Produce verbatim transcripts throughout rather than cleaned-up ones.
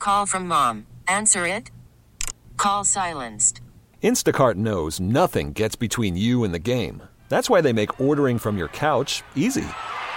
call from mom. Answer it. Call silenced. Instacart knows nothing gets between you and the game. That's why they make ordering from your couch easy.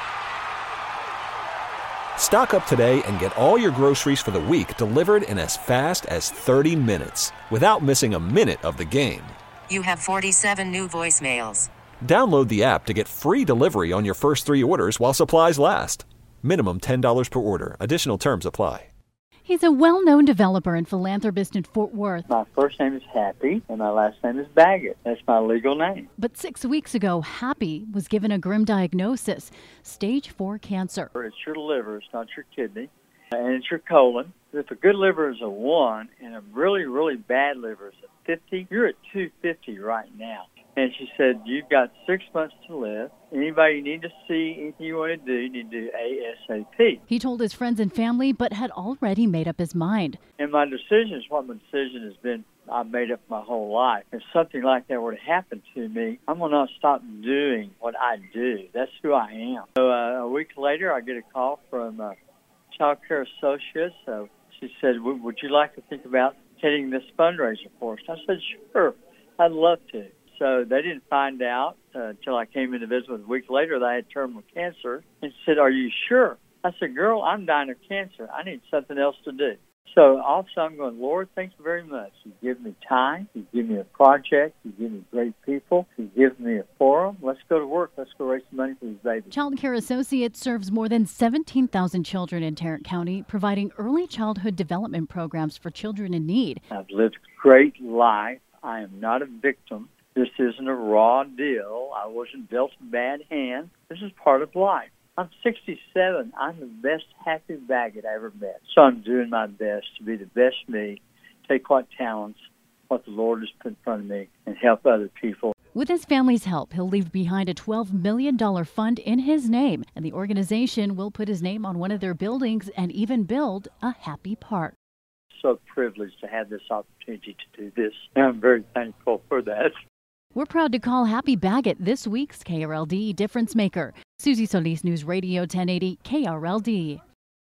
Stock up today and get all your groceries for the week delivered in as fast as thirty minutes without missing a minute of the game. You have forty-seven new voicemails. Download the app to get free delivery on your first three orders while supplies last. Minimum ten dollars per order. Additional terms apply. He's a well-known developer and philanthropist in Fort Worth. My first name is Happy, and my last name is Baggett. That's my legal name. But six weeks ago, Happy was given a grim diagnosis, stage four cancer. It's your liver, it's not your kidney, and it's your colon. If a good liver is a one and a really, really bad liver is a fifty, you're at two fifty right now. And she said, you've got six months to live. Anybody you need to see, anything you want to do, you need to do ASAP. He told his friends and family, but had already made up his mind. And my decision is what my decision has been. I've made up my whole life. If something like that were to happen to me, I'm going to not stop doing what I do. That's who I am. So uh, a week later, I get a call from uh, Child Care Associates. Uh, she said, would you like to think about heading this fundraiser for us? I said, sure, I'd love to. So they didn't find out uh, until I came in to visit with a week later that I had terminal cancer and said, are you sure? I said, girl, I'm dying of cancer. I need something else to do. So also I'm going, Lord, thank you very much. You give me time. You give me a project. You give me great people. You give me a forum. Let's go to work. Let's go raise some money for these babies. Child Care Associates serves more than seventeen thousand children in Tarrant County, providing early childhood development programs for children in need. I've lived a great life. I am not a victim. This isn't a raw deal. I wasn't dealt a bad hand. This is part of life. I'm sixty-seven. I'm the best Happy Baggett I ever met. So I'm doing my best to be the best me, take what talents, what the Lord has put in front of me, and help other people. With his family's help, he'll leave behind a twelve million dollars fund in his name, and the organization will put his name on one of their buildings and even build a happy park. So privileged to have this opportunity to do this, and I'm very thankful for that. We're proud to call Happy Baggett this week's K R L D Difference Maker. Susie Solis, News Radio ten eighty K R L D.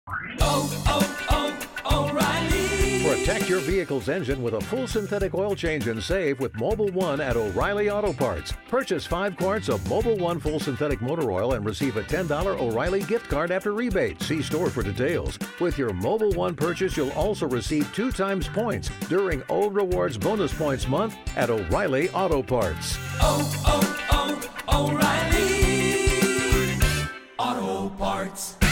Oh, oh, oh, O'Reilly. Protect your vehicle's engine with a full synthetic oil change and save with Mobil one at O'Reilly Auto Parts. Purchase five quarts of Mobil one full synthetic motor oil and receive a ten dollars O'Reilly gift card after rebate. See store for details. With your Mobil one purchase, you'll also receive two times points during O Rewards Bonus Points Month at O'Reilly Auto Parts. Oh, oh, oh, O'Reilly Auto Parts.